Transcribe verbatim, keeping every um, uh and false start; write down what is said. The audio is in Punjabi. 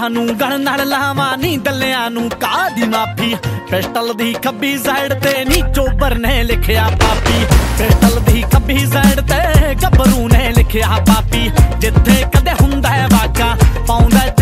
ਜੱਟਾਂ ਨੂੰ ਗਲ ਨਾਲ ਲਾਵਾਂ ਨੀ ਦੱਲਿਆਂ ਨੂੰ ਕਾਹ ਦੀ ਮਾਫੀ। ਪਿਸਟਲ ਦੀ ਖੱਬੀ ਸਾਈਡ ਤੇ ਨੀ ਚੋਬਰ ਨੇ ਲਿਖਿਆ ਪਾਪੀ। ਪਿਸਟਲ ਦੀ ਖੱਬੀ ਸਾਈਡ ਤੇ ਗੱਭਰੂ ਨੇ ਲਿਖਿਆ ਪਾਪੀ। ਜਿੱਥੇ ਕਦੇ ਹੁੰਦਾ ਵਾਕਾ ਪਾਉਂਦਾ